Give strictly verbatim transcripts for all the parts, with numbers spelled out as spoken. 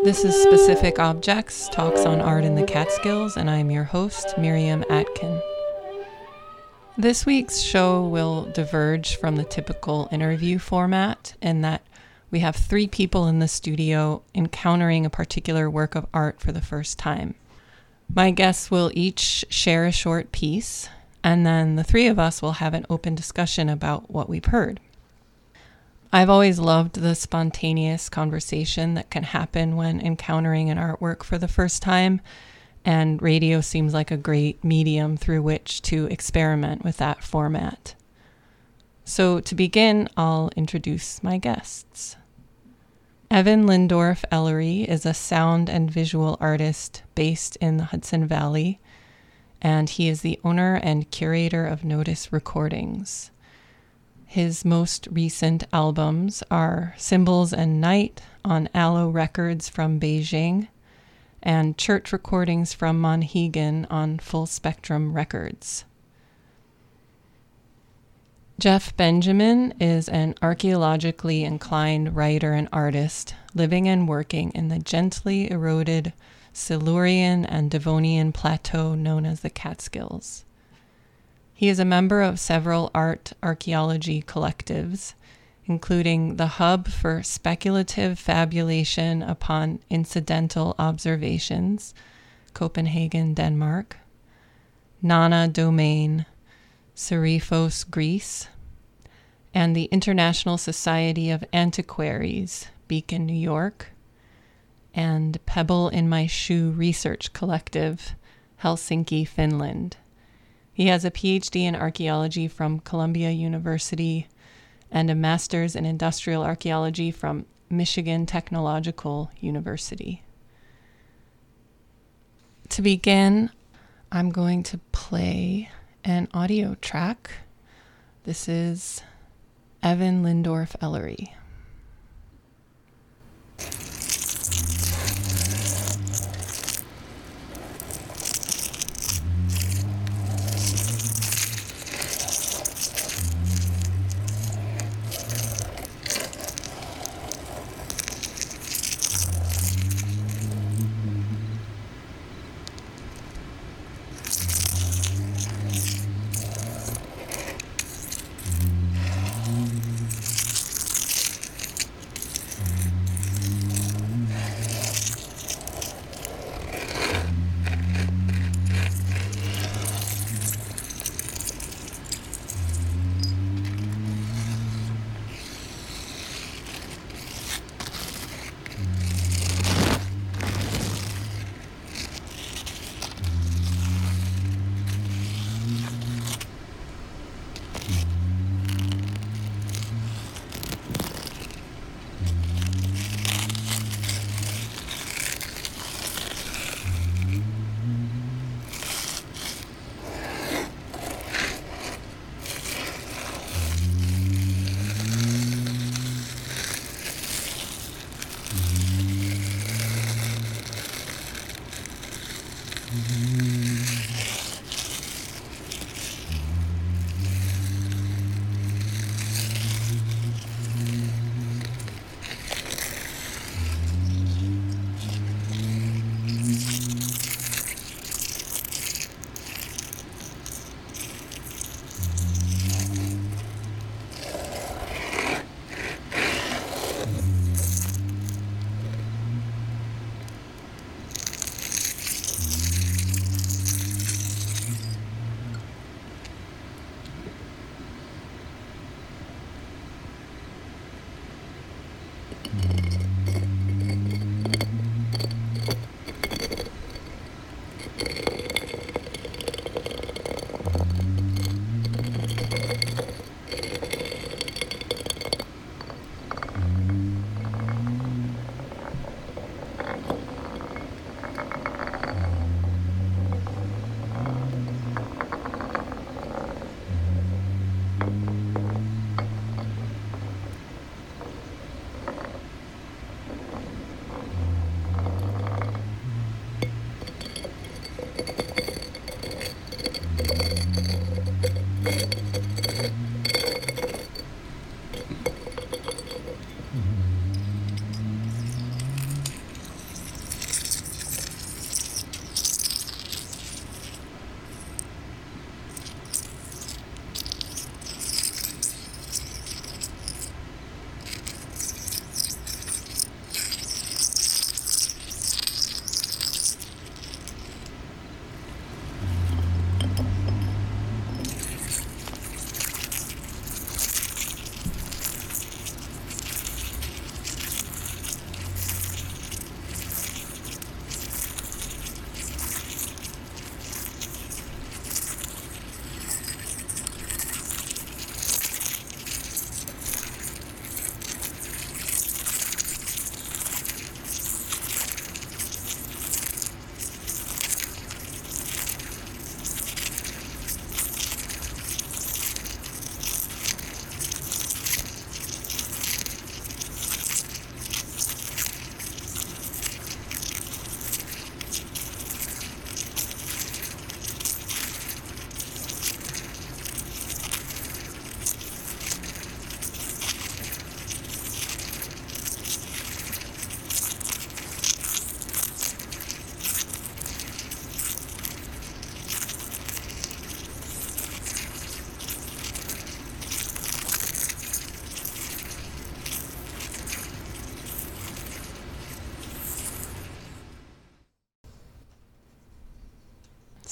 This is Specific Objects, Talks on Art in the Catskills, and I'm your host, Miriam Atkin. This week's show will diverge from the typical interview format in that we have three people in the studio encountering a particular work of art for the first time. My guests will each share a short piece, and then the three of us will have an open discussion about what we've heard. I've always loved the spontaneous conversation that can happen when encountering an artwork for the first time, and radio seems like a great medium through which to experiment with that format. So to begin, I'll introduce my guests. Evan Lindorf Ellery is a sound and visual artist based in the Hudson Valley, and he is the owner and curator of Notice Recordings. His most recent albums are Symbols and Night on Aloe Records from Beijing and Church Recordings from Monhegan on Full Spectrum Records. Jeff Benjamin is an archaeologically inclined writer and artist living and working in the gently eroded Silurian and Devonian plateau known as the Catskills. He is a member of several art archaeology collectives, including the Hub for Speculative Fabulation Upon Incidental Observations, Copenhagen, Denmark, Nana Domain, Serifos, Greece, and the International Society of Antiquaries, Beacon, New York, and Pebble in My Shoe Research Collective, Helsinki, Finland. He has a P H D in archaeology from Columbia University and a master's in industrial archaeology from Michigan Technological University. To begin, I'm going to play an audio track. This is Evan Lindorf Ellery.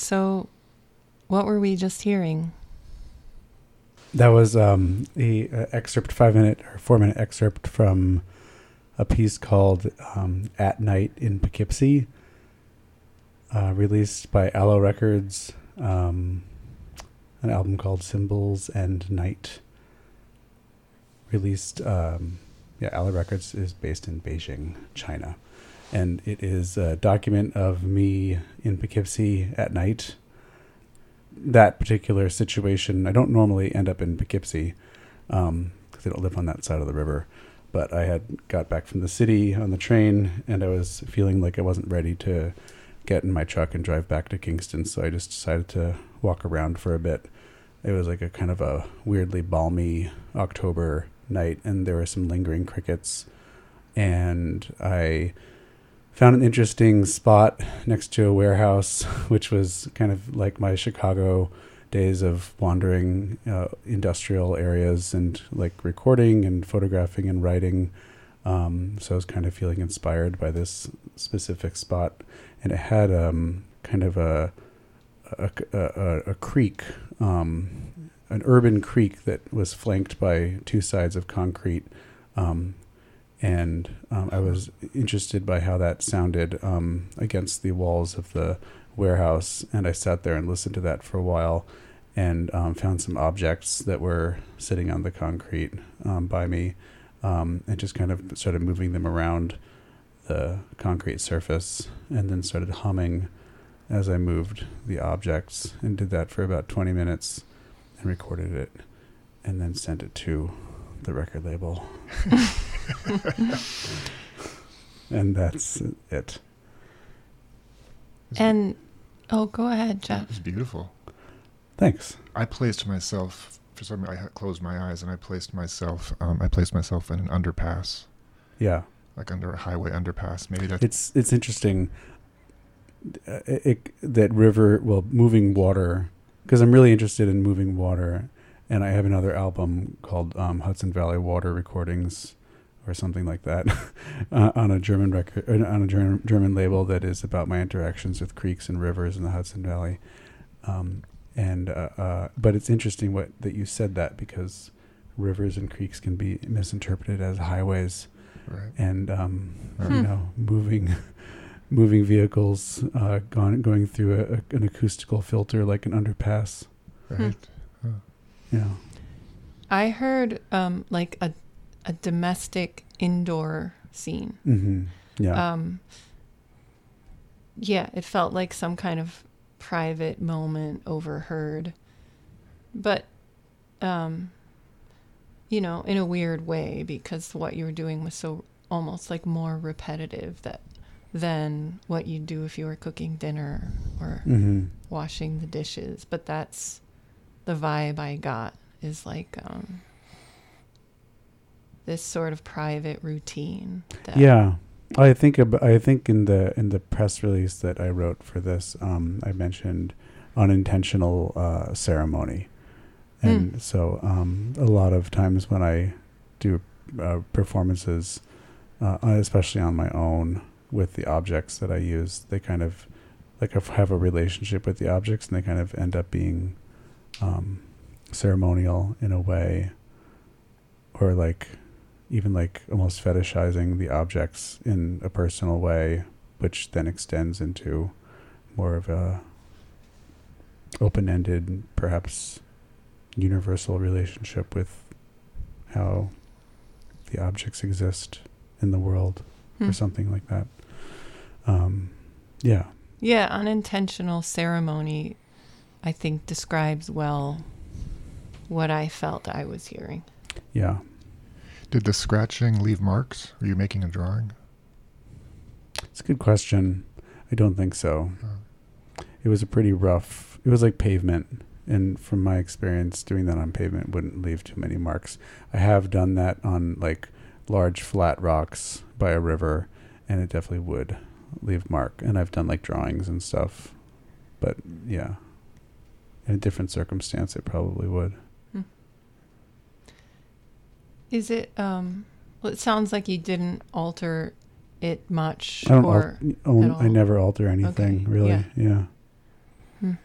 So what were we just hearing? That was um, a, a excerpt, five minute or four minute excerpt from a piece called um, At Night in Poughkeepsie, uh, released by Aloe Records, um, an album called Symbols and Night. Released, um, yeah, Aloe Records is based in Beijing, China. And it is a document of me in Poughkeepsie at night. That particular situation, I don't normally end up in Poughkeepsie because um, I don't live on that side of the river. But I had got back from the city on the train, and I was feeling like I wasn't ready to get in my truck and drive back to Kingston. So I just decided to walk around for a bit. It was like a kind of a weirdly balmy October night, and there were some lingering crickets. And I found an interesting spot next to a warehouse, which was kind of like my Chicago days of wandering uh, industrial areas and like recording and photographing and writing. Um, so I was kind of feeling inspired by this specific spot, and it had um, kind of a a, a, a creek, um, an urban creek that was flanked by two sides of concrete. Um, and um, I was interested by how that sounded um, against the walls of the warehouse, and I sat there and listened to that for a while, and um, found some objects that were sitting on the concrete um, by me, um, and just kind of started moving them around the concrete surface, and then started humming as I moved the objects, and did that for about twenty minutes, and recorded it, and then sent it to the record label. And that's it. And, oh, go ahead, Jeff. It was beautiful. Thanks. I placed myself, for some reason, I closed my eyes and I placed myself, um, I placed myself in an underpass. Yeah. Like under a highway underpass. Maybe that's... It's, it's interesting uh, it, it, that river, well, moving water, because I'm really interested in moving water. And I have another album called um, Hudson Valley Water Recordings, or something like that, uh, on a German record, on a German, German label that is about my interactions with creeks and rivers in the Hudson Valley. Um, and uh, uh, but it's interesting what that you said that, because rivers and creeks can be misinterpreted as highways, right. and um, Right. you know, moving moving vehicles uh, gone, going through a, a, an acoustical filter like an underpass. Right. Hmm. Huh. Yeah. I heard um, like a a domestic indoor scene. Mm-hmm. Yeah. Um, yeah, it felt like some kind of private moment overheard, but um, you know, in a weird way, because what you were doing was so almost like more repetitive that than what you'd do if you were cooking dinner or mm-hmm. washing the dishes. But that's the vibe I got, is like um, this sort of private routine. That Yeah, I think ab- I think in the in the press release that I wrote for this, um, I mentioned unintentional uh, ceremony, and Mm. so um, a lot of times when I do uh, performances, uh, especially on my own with the objects that I use, they kind of like I have a relationship with the objects, and they kind of end up being um, ceremonial in a way, or like. Even like almost fetishizing the objects in a personal way, which then extends into more of a open-ended, perhaps universal relationship with how the objects exist in the world, Hmm. or something like that. Um, yeah. Yeah, unintentional ceremony, I think, describes well what I felt I was hearing. Yeah. Did the scratching leave marks? Were you making a drawing? It's a good question. I don't think so. Oh. It was a pretty rough, it was like pavement. And from my experience, doing that on pavement wouldn't leave too many marks. I have done that on like large flat rocks by a river, and it definitely would leave mark. And I've done like drawings and stuff. But yeah, in a different circumstance, it probably would. Is it, um, well, it sounds like you didn't alter it much, I don't. or Al- own, at I all. never alter anything, Okay, really. yeah. Yeah. Hmm.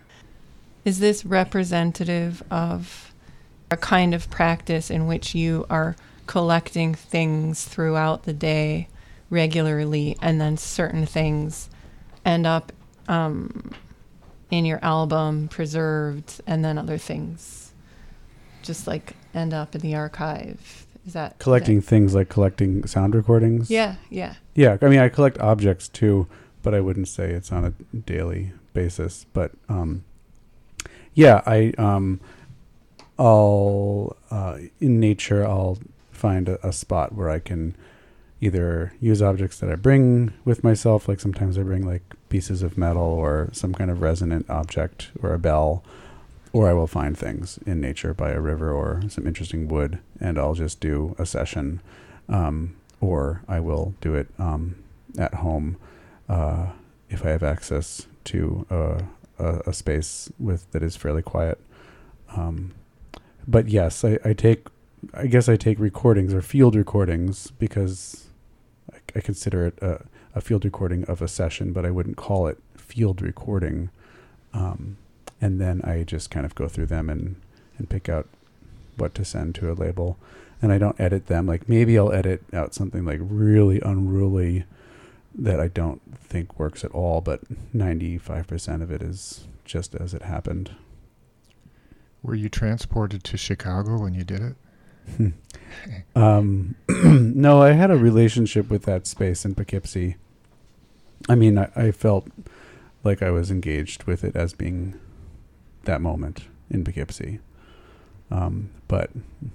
is this representative of a kind of practice in which you are collecting things throughout the day regularly, and then certain things end up um, in your album preserved, and then other things just like end up in the archive? Is that Collecting is that, things like collecting sound recordings? Yeah, yeah. Yeah, I mean, I collect objects too, but I wouldn't say it's on a daily basis. But um, yeah, I um, I'll uh, in nature I'll find a, a spot where I can either use objects that I bring with myself, like sometimes I bring like pieces of metal or some kind of resonant object or a bell, or I will find things in nature by a river or some interesting wood, and I'll just do a session, um, or I will do it um, at home uh, if I have access to a, a, a space with that is fairly quiet. Um, but yes, I, I take, I guess I take recordings or field recordings because I, I consider it a, a field recording of a session, but I wouldn't call it field recording. Um, and then I just kind of go through them and, and pick out what to send to a label. And I don't edit them. Like maybe I'll edit out something like really unruly that I don't think works at all, but ninety-five percent of it is just as it happened. Were you transported to Chicago when you did it? um, no, I had a relationship with that space in Poughkeepsie. I mean, I, I felt like I was engaged with it as being that moment in Poughkeepsie. Um, but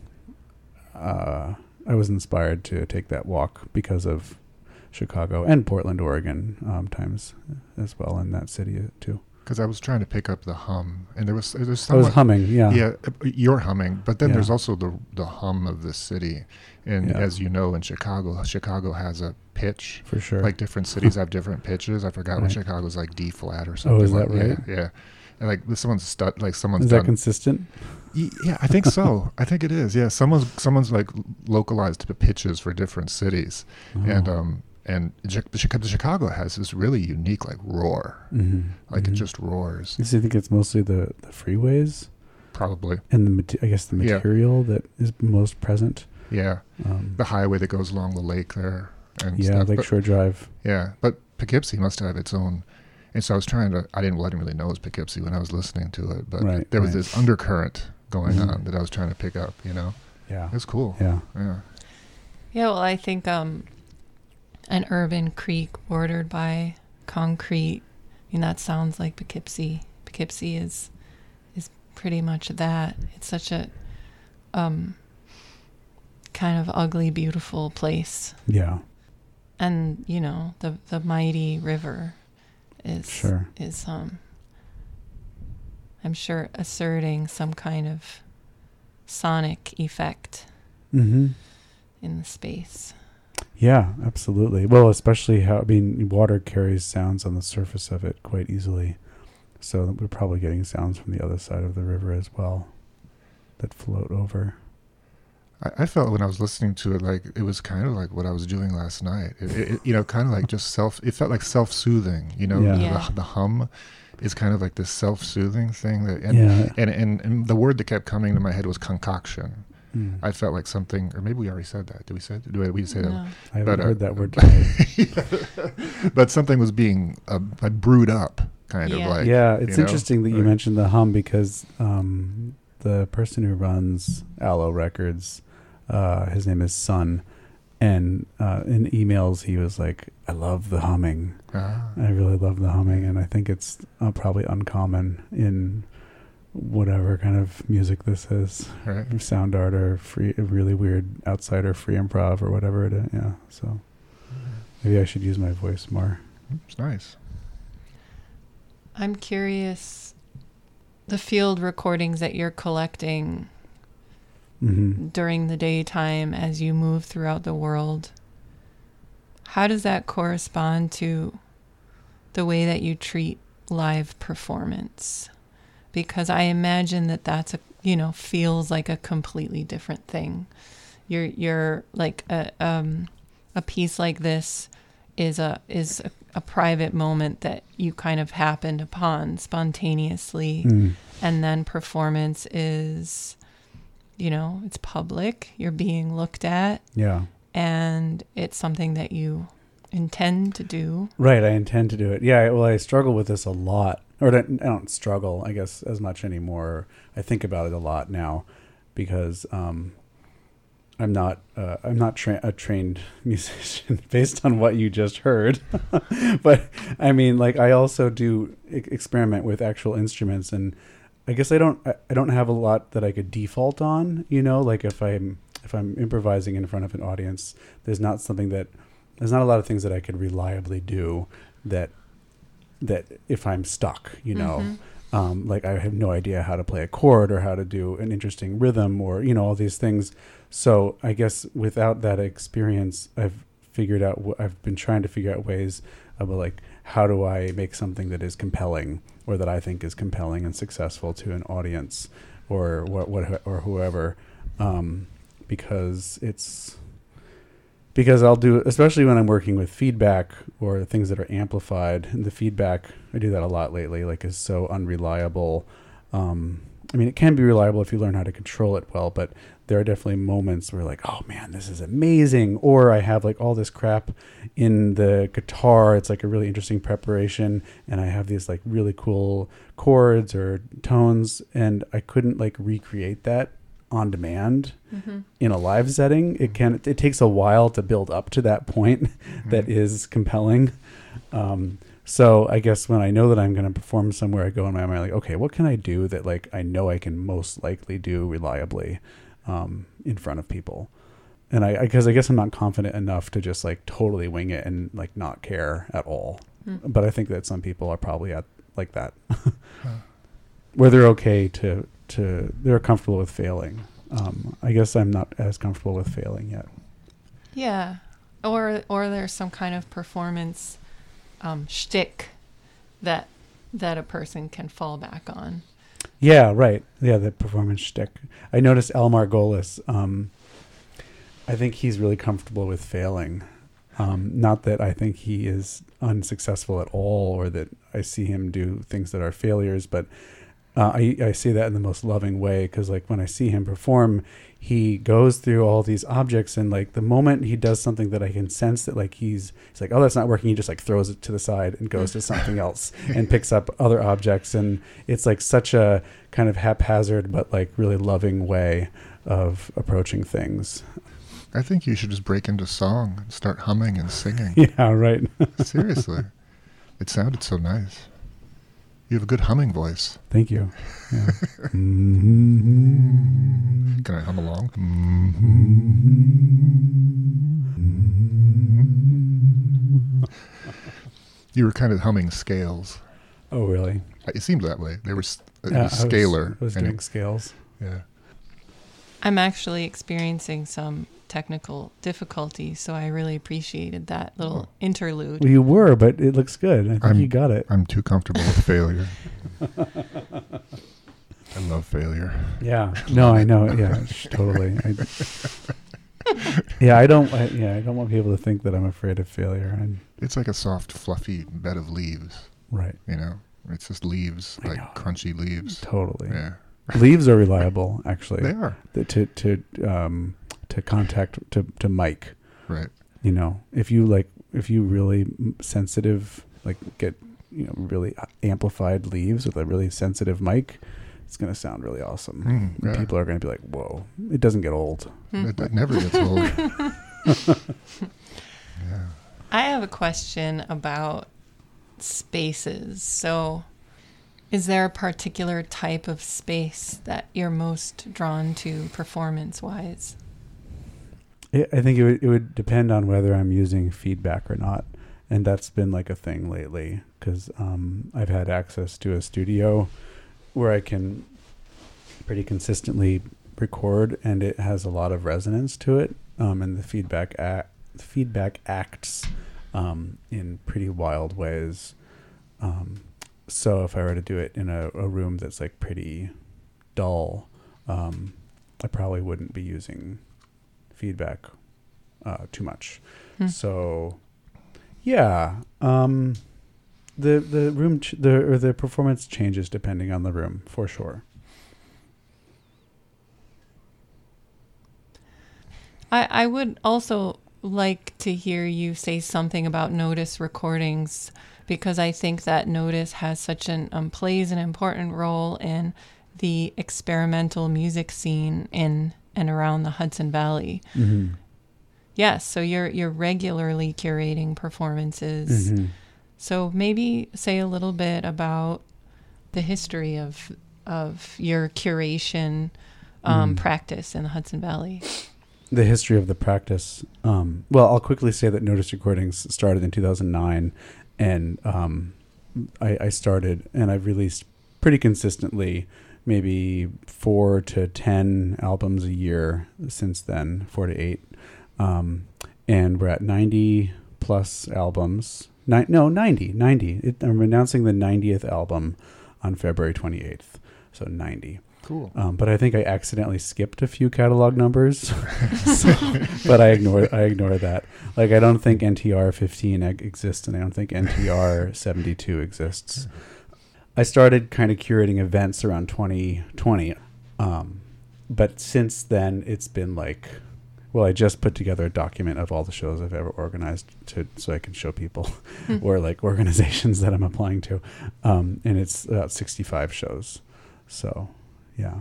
uh, I was inspired to take that walk because of Chicago and Portland, Oregon, um, times as well in that city too. Because I was trying to pick up the hum, and there was there's I somewhat, was humming, yeah. Yeah, uh, you're humming, but then Yeah. there's also the the hum of the city, and Yeah. as you know, in Chicago, Chicago has a pitch. For sure. Like different cities have different pitches. I forgot what Right. Chicago's like D flat or something. Oh, is like, that right? Yeah, yeah. And like someone's stu- like someone's Is that done. consistent? Y- Yeah, I think so. I think it is. Yeah, someone's someone's like localized the pitches for different cities, Oh. and um and Chi- the Chicago, Chicago has this really unique like roar, Mm-hmm. like mm-hmm. it just roars. I think it's mostly the, the freeways Probably, and the mate- I guess the Yeah. material that is most present. yeah. Um, The highway that goes along the lake there, and yeah, stuff. But- Lakeshore Drive. yeah, but Poughkeepsie must have its own. And so I was trying to. I didn't. Well, I didn't really know it was Poughkeepsie when I was listening to it, but Right, there was right. this undercurrent going Mhm. on that I was trying to pick up. You know, Yeah. it's cool. Yeah. Yeah. Yeah, well, I think um, an urban creek bordered by concrete, I mean, that sounds like Poughkeepsie. Poughkeepsie is is pretty much that. It's such a um, kind of ugly, beautiful place. Yeah. And, you know, the the mighty river is Sure. is um I'm sure asserting some kind of sonic effect Mm-hmm. in the space. Yeah, absolutely. Well, especially how, I mean, water carries sounds on the surface of it quite easily. So we're probably getting sounds from the other side of the river as well that float over. I, I felt when I was listening to it, like it was kind of like what I was doing last night. It, it, you know, kind of like just self. It felt like self-soothing. You know, Yeah. Yeah. The, the hum is kind of like this self-soothing thing. That and, Yeah. and, and and the word that kept coming to my head was concoction. Mm. I felt like something, or maybe we already said that. Did we say? Did we, we say that? No. I haven't but, uh, heard that word today. But something was being uh, like brewed up, kind Yeah. of like. Yeah, it's you know, interesting that you like- mentioned the hum because um, the person who runs Aloe Records, uh, his name is Sun, and uh, in emails he was like, "I love the humming. Ah. I really love the humming," and I think it's uh, probably uncommon in whatever kind of music this is, Right. sound art or free, really weird outsider free improv or whatever it is. Yeah, so maybe I should use my voice more. It's nice. I'm curious, the field recordings that you're collecting Mm-hmm. during the daytime as you move throughout the world, how does that correspond to the way that you treat live performance? Because I imagine that that's a, you know, feels like a completely different thing. You're, you're like a, um, a piece like this is a, is a, a private moment that you kind of happened upon spontaneously. Mm. And then performance is, you know, it's public. You're being looked at. Yeah. And it's something that you intend to do. Right. I intend to do it. Yeah. Well, I struggle with this a lot. Or I don't, I don't struggle, I guess, as much anymore. I think about it a lot now because um, I'm not uh, I'm not tra- a trained musician based on what you just heard. But I mean, like, I also do e- experiment with actual instruments, and I guess I don't I, I don't have a lot that I could default on. You know, like if I'm if I'm improvising in front of an audience, there's not something that there's not a lot of things that I could reliably do that that if I'm stuck, you know. Mm-hmm. Um, like I have no idea how to play a chord or how to do an interesting rhythm or, you know, all these things. So I guess without that experience, I've figured out, w- I've been trying to figure out ways about like, how do I make something that is compelling or that I think is compelling and successful to an audience or what, what, or whoever. Um, because it's, because I'll do, especially when I'm working with feedback or things that are amplified, and the feedback, I do that a lot lately, like is so unreliable. Um, I mean, it can be reliable if you learn how to control it well, but there are definitely moments where like, oh man, this is amazing. Or I have like all this crap in the guitar. It's like a really interesting preparation. And I have these like really cool chords or tones, and I couldn't like recreate that on demand mm-hmm. in a live setting. It can, it takes a while to build up to that point mm-hmm. that is compelling. Um, so I guess when I know that I'm going to perform somewhere, I go in my mind like, okay, what can I do that like I know I can most likely do reliably um, in front of people? And I, because I, I guess I'm not confident enough to just like totally wing it and like not care at all. Mm. But I think that some people are probably at like that, huh. where they're okay to to they're comfortable with failing. Um, I guess I'm not as comfortable with failing yet. Yeah, or or there's some kind of performance um, shtick that that a person can fall back on. Yeah, right. Yeah, the performance shtick. I noticed Al Margolis. Um, I think he's really comfortable with failing. Um, not that I think he is unsuccessful at all, or that I see him do things that are failures, but Uh, I, I see that in the most loving way, because like when I see him perform, he goes through all these objects, and like the moment he does something that I can sense that like he's he's like, oh, that's not working, he just like throws it to the side and goes to something else and picks up other objects, and it's like such a kind of haphazard but like really loving way of approaching things. I think you should just break into song and start humming and singing. Yeah, right. Seriously, it sounded so nice. You have a good humming voice. Thank you. Yeah. Mm-hmm. Can I hum along? Mm-hmm. You were kind of humming scales. Oh, really? It seemed that way. There was a yeah, scalar. I was, I was doing it, scales. Yeah. I'm actually experiencing some technical difficulty, so I really appreciated that little oh. interlude. Well, you were, but it looks good. I think I'm, you got it. I'm too comfortable with failure. I love failure. Yeah. No, I know. Yeah, totally. I, yeah, I don't. I, yeah, I don't want people to think that I'm afraid of failure. I'm, it's like a soft, fluffy bed of leaves. Right. You know, it's just leaves, I like know. Crunchy leaves. Totally. Yeah. Leaves are reliable, actually. They are. The, to to um to contact to to mic. Right. You know, if you like, if you really sensitive, like get you know really amplified leaves with a really sensitive mic, it's going to sound really awesome. Mm, yeah. People are going to be like, "Whoa!" It doesn't get old. It, it never gets old. Yeah. I have a question about spaces. So, is there a particular type of space that you're most drawn to performance-wise? I think it would, it would depend on whether I'm using feedback or not. And that's been like a thing lately, because um, I've had access to a studio where I can pretty consistently record, and it has a lot of resonance to it. Um, and the feedback act, feedback acts um, in pretty wild ways. Um, so if I were to do it in a, a room that's like pretty dull, um, I probably wouldn't be using feedback uh, too much. Hmm. So, yeah. Um, the the room ch- the or the performance changes depending on the room, for sure. I, I would also like to hear you say something about Notice recordings, because I think that Notice has such an um, plays an important role in the experimental music scene in and around the Hudson Valley. Mm-hmm. Yes, so you're you're regularly curating performances. Mm-hmm. So maybe say a little bit about the history of of your curation um, Mm. practice in the Hudson Valley. The history of the practice. Um, well, I'll quickly say that Notice Recordings started in two thousand nine, and um, I, I started, and I've released pretty consistently, maybe four to ten albums a year since then, four to eight, um, and we're at ninety plus albums. Ni- no, ninety, ninety. It, I'm announcing the ninetieth album on February twenty-eighth, so ninety. Cool. Um, but I think I accidentally skipped a few catalog numbers, so, but I ignore I ignore that. Like, I don't think N T R fifteen eg- exists, and I don't think N T R seventy-two exists. I started kind of curating events around twenty twenty, um, but since then it's been like, well, I just put together a document of all the shows I've ever organized to so I can show people, or like organizations that I'm applying to, um, and it's about sixty-five shows. So. Yeah.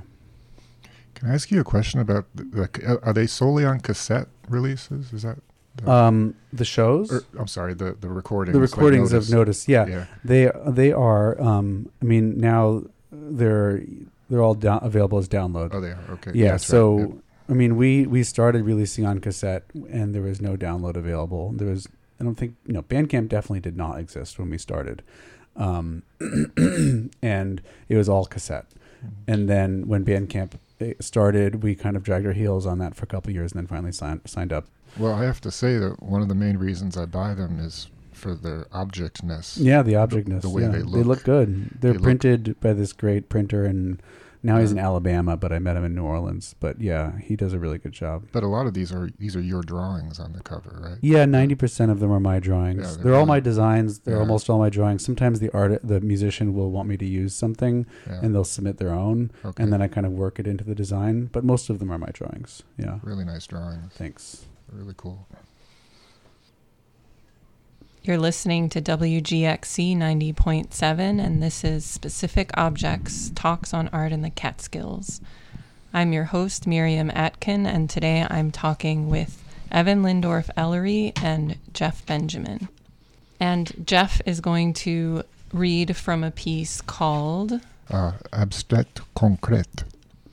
Can I ask you a question about, the, the, are they solely on cassette releases? Is that? The, Um, the shows, or, I'm sorry, the, the recordings. the recordings like Notice. of Notice. Yeah, Yeah. they they are. Um, I mean, now they're they're all down, available as download. Oh, they are. Okay. yeah. That's So right. Yeah. I mean, we we started releasing on cassette, and there was no download available. There was. I don't think you know. Bandcamp definitely did not exist when we started, um, and it was all cassette. And then when Bandcamp started, we kind of dragged our heels on that for a couple of years, and then finally signed signed up. Well, I have to say that one of the main reasons I buy them is for their objectness. Yeah, the objectness. The, the way yeah. they look. They look good. They're They look- printed by this great printer, and now he's in Yeah. Alabama, but I met him in New Orleans. But yeah, he does a really good job. But a lot of these are these are your drawings on the cover, right? Yeah, ninety percent of them are my drawings. Yeah, they're they're all really- my designs. They're Yeah. almost all my drawings. Sometimes the art, the musician will want me to use something, Yeah. and they'll submit their own, Okay. and then I kind of work it into the design. But most of them are my drawings. Yeah. Really nice drawings. Thanks. Really cool. You're listening to W G X C ninety point seven, and this is Specific Objects, Talks on Art in the Catskills. I'm your host, Miriam Atkin, and today I'm talking with Evan Lindorf Ellery and Jeff Benjamin. And Jeff is going to read from a piece called Uh, abstract concrete.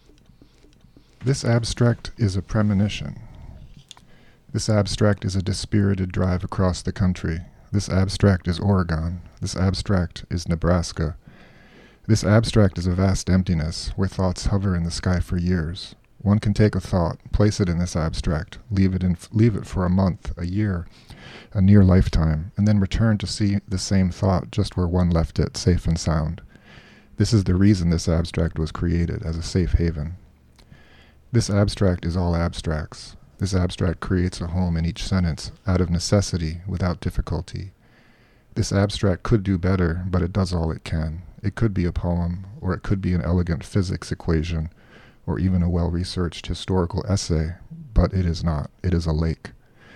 This abstract is a premonition. This abstract is a dispirited drive across the country. This abstract is Oregon. This abstract is Nebraska. This abstract is a vast emptiness where thoughts hover in the sky for years. One can take a thought, place it in this abstract, leave it in, leave it for a month, a year, a near lifetime, and then return to see the same thought just where one left it, safe and sound. This is the reason this abstract was created, as a safe haven. This abstract is all abstracts. This abstract creates a home in each sentence, out of necessity, without difficulty. This abstract could do better, but it does all it can. It could be a poem, or it could be an elegant physics equation, or even a well-researched historical essay, but it is not. It is a lake.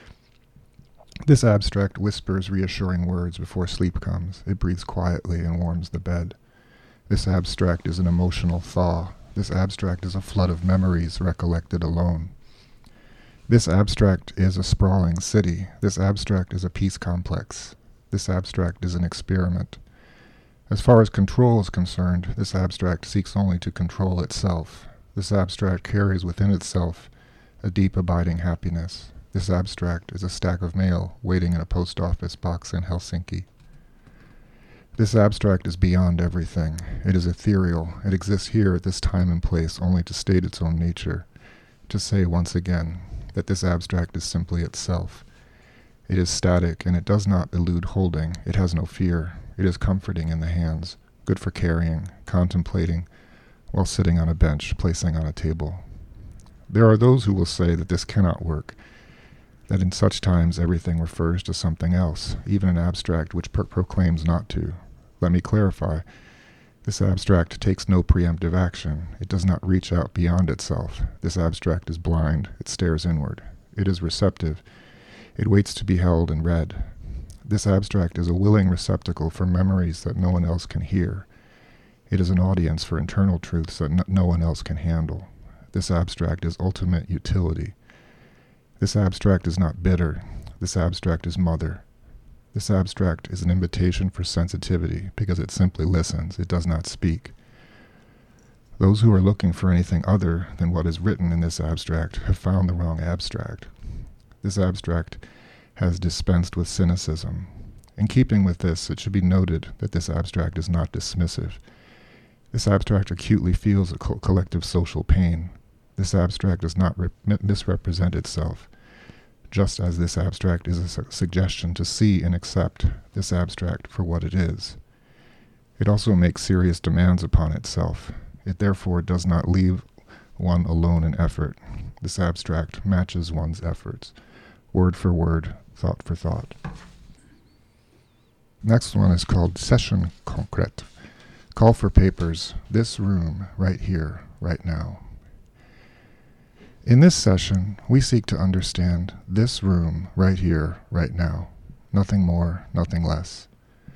This abstract whispers reassuring words before sleep comes. It breathes quietly and warms the bed. This abstract is an emotional thaw. This abstract is a flood of memories recollected alone. This abstract is a sprawling city. This abstract is a peace complex. This abstract is an experiment. As far as control is concerned, this abstract seeks only to control itself. This abstract carries within itself a deep abiding happiness. This abstract is a stack of mail waiting in a post office box in Helsinki. This abstract is beyond everything. It is ethereal. It exists here at this time and place only to state its own nature, to say once again that this abstract is simply itself. It is static, and it does not elude holding. It has no fear. It is comforting in the hands, good for carrying, contemplating, while sitting on a bench, placing on a table. There are those who will say that this cannot work, that in such times everything refers to something else, even an abstract which pro- proclaims not to. Let me clarify. This abstract takes no preemptive action. It does not reach out beyond itself. This abstract is blind. It stares inward. It is receptive. It waits to be held and read. This abstract is a willing receptacle for memories that no one else can hear. It is an audience for internal truths that no, no one else can handle. This abstract is ultimate utility. This abstract is not bitter. This abstract is mother. This abstract is an invitation for sensitivity because it simply listens. It does not speak. Those who are looking for anything other than what is written in this abstract have found the wrong abstract. This abstract has dispensed with cynicism. In keeping with this, it should be noted that this abstract is not dismissive. This abstract acutely feels a co- collective social pain. This abstract does not re- misrepresent itself. Just as this abstract is a su- suggestion to see and accept this abstract for what it is. It also makes serious demands upon itself. It therefore does not leave one alone in effort. This abstract matches one's efforts, word for word, thought for thought. Next one is called Session Concrète. Call for papers, this room, right here, right now. In this session, we seek to understand this room right here, right now. Nothing more, nothing less.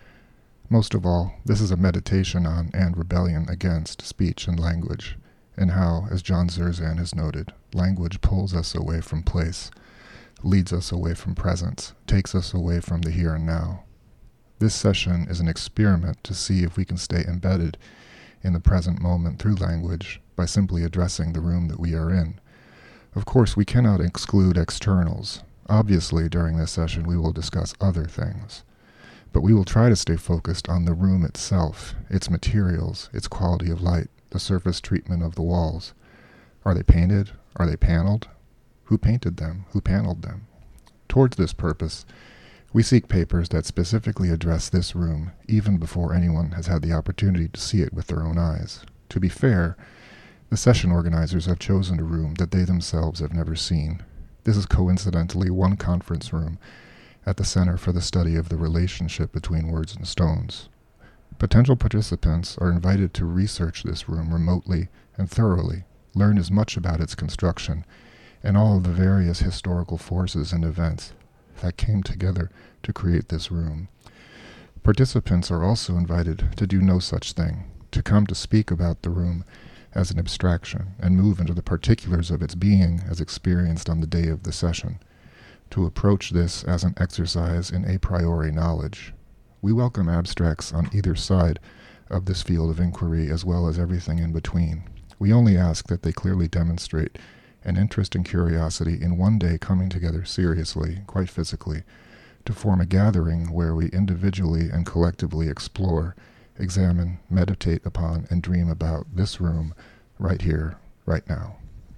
Most of all, this is a meditation on and rebellion against speech and language, and how, as John Zerzan has noted, language pulls us away from place, leads us away from presence, takes us away from the here and now. This session is an experiment to see if we can stay embedded in the present moment through language by simply addressing the room that we are in. Of course, we cannot exclude externals. Obviously, during this session, we will discuss other things. But we will try to stay focused on the room itself, its materials, its quality of light, the surface treatment of the walls. Are they painted? Are they paneled? Who painted them? Who paneled them? Towards this purpose, we seek papers that specifically address this room, even before anyone has had the opportunity to see it with their own eyes. To be fair, the session organizers have chosen a room that they themselves have never seen. This is coincidentally one conference room at the Center for the Study of the Relationship Between Words and Stones. Potential participants are invited to research this room remotely and thoroughly, learn as much about its construction, and all of the various historical forces and events that came together to create this room. Participants are also invited to do no such thing, to come to speak about the room as an abstraction and move into the particulars of its being as experienced on the day of the session, to approach this as an exercise in a priori knowledge. We welcome abstracts on either side of this field of inquiry as well as everything in between. We only ask that they clearly demonstrate an interest and curiosity in one day coming together seriously, quite physically, to form a gathering where we individually and collectively explore, examine, meditate upon, and dream about this room right here, right now.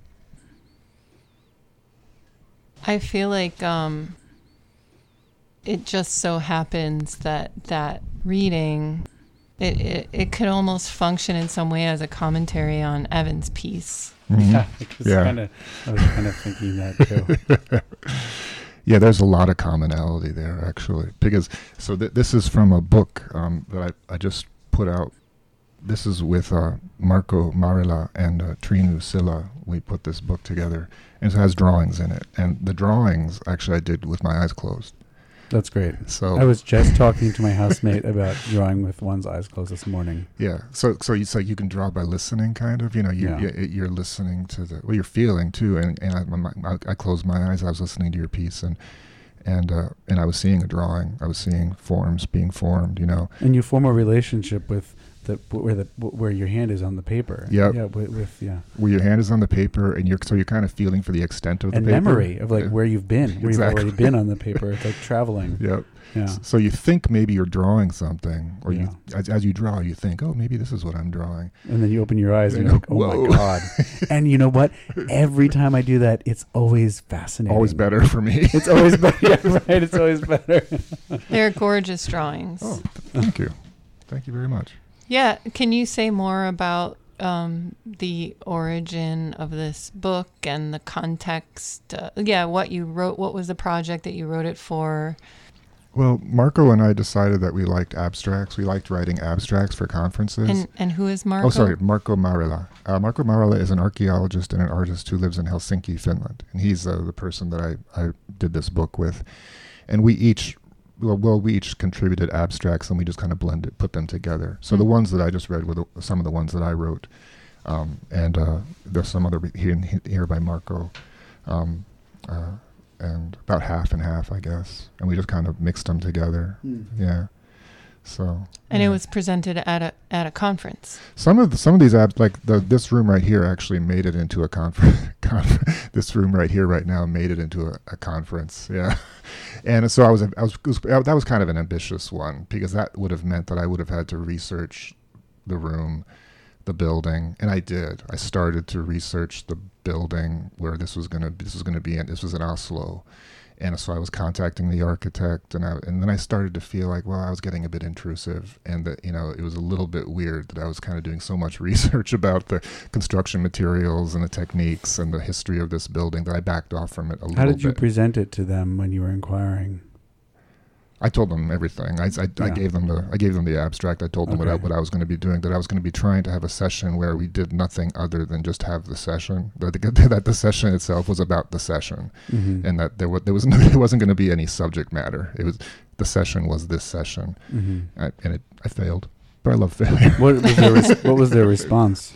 I feel like um, it just so happens that that reading, it, it, it could almost function in some way as a commentary on Evan's piece. Mm-hmm. Yeah, I was Yeah. kind of, I was kind of thinking that too. Yeah, there's a lot of commonality there, actually. Because, so th- this is from a book um, that I, I just put out. This is with uh, Marco Marilla and uh, Trinu Silla. We put this book together, and it has drawings in it. And the drawings, actually, I did with my eyes closed. That's great. So I was just talking to my housemate about drawing with one's eyes closed this morning. yeah, so so you so you can draw by listening, kind of. You know, you, Yeah. you you're listening to the well, you're feeling too. And and I, my, I, I closed my eyes. I was listening to your piece, and and uh, and I was seeing a drawing. I was seeing forms being formed. You know. And you form a relationship with the where the where your hand is on the paper. Yep. Yeah. With, with yeah. Where your hand is on the paper, and you're so you're kind of feeling for the extent of the And paper. memory of like Yeah. where you've been, where Exactly. you've already been on the paper. It's like traveling. Yep. Yeah. So you think maybe you're drawing something, or Yeah. you as, as you draw, you think, oh, maybe this is what I'm drawing. And then you open your eyes and you're Yeah. like, oh Whoa. my God. And you know what? Every time I do that, it's always fascinating. Always better for me. It's always better. Yeah, right. It's always better. They're gorgeous drawings. Oh, thank you. Thank you very much. Yeah. Can you say more about um, the origin of this book and the context. Uh, yeah, what you wrote, what was the project that you wrote it for? Well, Marco and I decided that we liked abstracts. We liked writing abstracts for conferences. And, and who is Marco? Oh, sorry, Marco Marela. Uh, Marco Marela is an archaeologist and an artist who lives in Helsinki, Finland. And he's uh, the person that I, I did this book with. And we each, well, well, we each contributed abstracts and we just kind of blended, put them together. So Mm-hmm. the ones that I just read were the, some of the ones that I wrote. Um, and uh, there's some other here, here by Marco. Um, uh, and about half and half, I guess. And we just kind of mixed them together. Mm. Yeah. So. And yeah. it was presented at a at a conference. Some of the, some of these apps, like the this room right here, actually made it into a conference. Conf- this room right here, right now, made it into a, a conference. Yeah, and so I was, I was, it was, that was kind of an ambitious one because that would have meant that I would have had to research the room, the building, and I did. I started to research the building where this was gonna, this was gonna be, and this was in Oslo. And so I was contacting the architect, and I, and then I started to feel like, well, I was getting a bit intrusive, and that, you know, it was a little bit weird that I was kind of doing so much research about the construction materials and the techniques and the history of this building that I backed off from it a little bit. How did you present it to them when you were inquiring? I told them everything. I, I, I Yeah. gave them the I gave them the abstract. I told them what I, Okay. what I was going to be doing. That I was going to be trying to have a session where we did nothing other than just have the session. That the, that the session itself was about the session, Mm-hmm. and that there was there was no, there wasn't going to be any subject matter. It was the session was this session, Mm-hmm. I, and it I failed, but I love failure. What was their res- what was their response?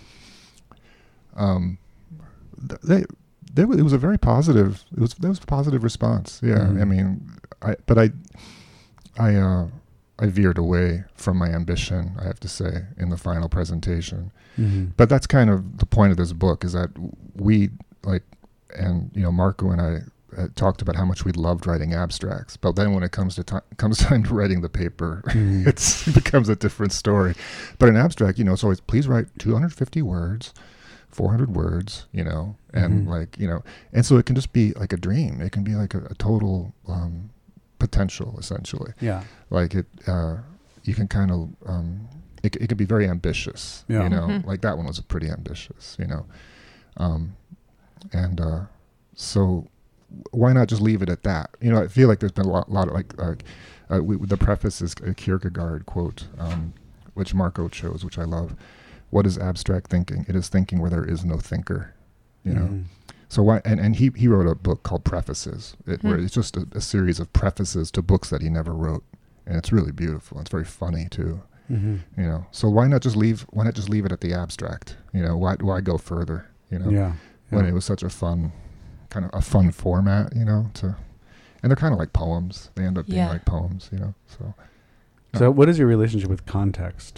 Um, th- they. There was, it was a very positive. It was there was a positive response. Yeah, Mhm. I mean, I but I, I uh, I veered away from my ambition. I have to say in the final presentation. Mm-hmm. But that's kind of the point of this book is that we like, and you know, Marco and I uh, talked about how much we loved writing abstracts. But then when it comes to time comes time to writing the paper, Mhm. it's it becomes a different story. But an abstract, you know, it's always please write two hundred fifty words. four hundred words, you know, and Mhm. like, you know, and so it can just be like a dream. It can be like a, a total um, potential, essentially. Yeah. Like it, uh, you can kind of, um, it, it can be very ambitious, Yeah. you know, Mhm. like that one was pretty ambitious, you know. Um, and uh, so why not just leave it at that? You know, I feel like there's been a lot, lot of like, uh, uh, we, the preface is a Kierkegaard quote, um, which Marco chose, which I love. What is abstract thinking? It is thinking where there is no thinker, you know. Mhm. So why? And, and he he wrote a book called Prefaces, it, Hmm. where it's just a, a series of prefaces to books that he never wrote, and it's really beautiful. It's very funny too, Mhm. you know. So why not just leave? Why not just leave it at the abstract? You know, why why go further? You know, Yeah. when Yeah. it was such a fun, kind of a fun format, you know. To, and they're kind of like poems. They end up being Yeah. like poems, you know. So So, what is your relationship with context?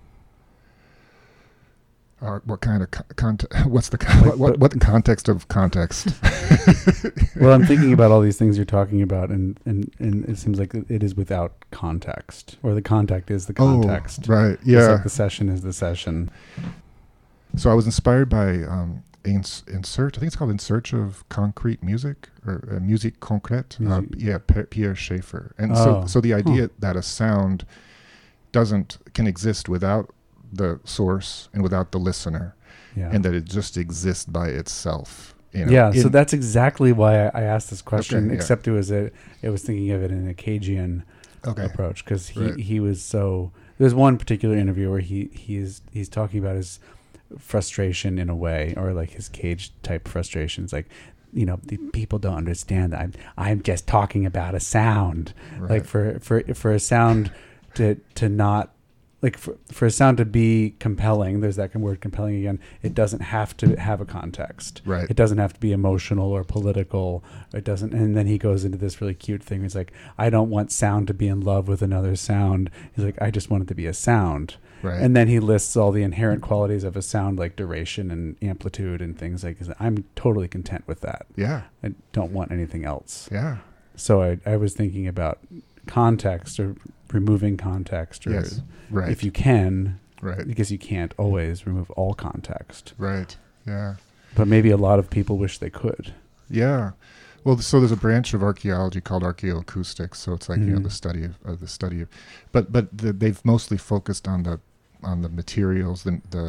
Uh, what kind of con- context? What's the con- Like, what, what but- what the context of context? Well, I'm thinking about all these things you're talking about, and, and, and it seems like it is without context, or the contact is the context. Oh, right. Just Yeah. like the session is the session. So I was inspired by um, in, in search. I think it's called In Search of Concrete Music or uh, Musique Concrète. Uh, Musique. yeah, P- Pierre Schaeffer. And Oh, so so the idea huh. that a sound doesn't can exist without the source and without the listener, Yeah. and that it just exists by itself. You know, yeah. So in- that's exactly why I, I asked this question, Okay, yeah. except it was a, it was thinking of it in a Cagean okay. approach, because he, Right. he was so, there's one particular interview where he, he is, he's talking about his frustration in a way, or like his cage type frustrations. Like, you know, the people don't understand that I'm, I'm just talking about a sound. Right. Like for, for, for a sound to, to not, like for, for a sound to be compelling, there's that word compelling again, it doesn't have to have a context. Right. It doesn't have to be emotional or political. It doesn't. And then he goes into this really cute thing. He's like, I don't want sound to be in love with another sound. He's like, I just want it to be a sound. Right. And then he lists all the inherent qualities of a sound, like duration and amplitude and things like that. I'm totally content with that. yeah. I don't want anything else. Yeah. So I, I was thinking about context, or removing context, or Yes. Right. if you can, right. because you can't always remove all context. Right. Yeah. But maybe a lot of people wish they could. Yeah. Well, so there's a branch of archaeology called archaeoacoustics. So it's like, you know, Mhm. the study of, of the study of, but but the, they've mostly focused on the on the materials, the the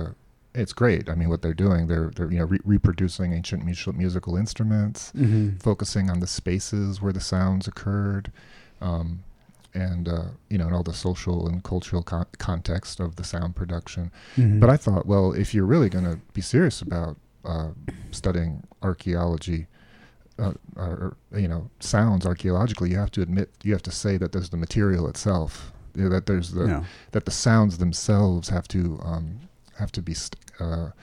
it's great. I mean, what they're doing, they're they're you know re- reproducing ancient musical musical instruments, Mm-hmm. focusing on the spaces where the sounds occurred, um, and uh, you know, and all the social and cultural con- context of the sound production. Mm-hmm. But I thought, well, if you're really going to be serious about uh, studying archaeology, uh, or you know, sounds archaeologically, you have to admit, you have to say that there's the material itself, you know, that there's the yeah. that the sounds themselves have to um, have to be. St- uh,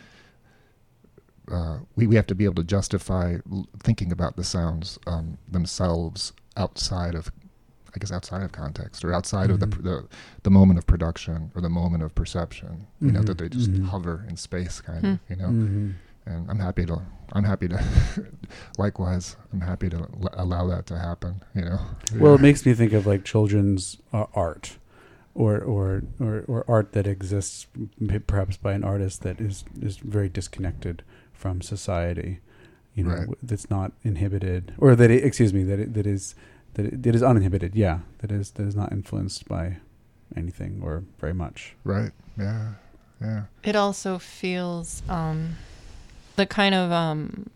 uh, we we have to be able to justify l- thinking about the sounds um, themselves outside of, I guess, outside of context or outside of the, Mhm. pr- the the moment of production or the moment of perception. You know, Mhm. that they just Mhm. hover in space, kind Hmm. of. You know, Mm-hmm. and I'm happy to. I'm happy to. Likewise, I'm happy to l- allow that to happen. You know. Well, it makes me think of like children's uh, art, or, or or or art that exists m- perhaps by an artist that is is very disconnected from society, you know, Right. w- that's not inhibited, or that it, excuse me, that it, that is that it, that is uninhibited. Yeah, that is that is not influenced by anything or very much. Right. Yeah. Yeah. It also feels um, the kind of um,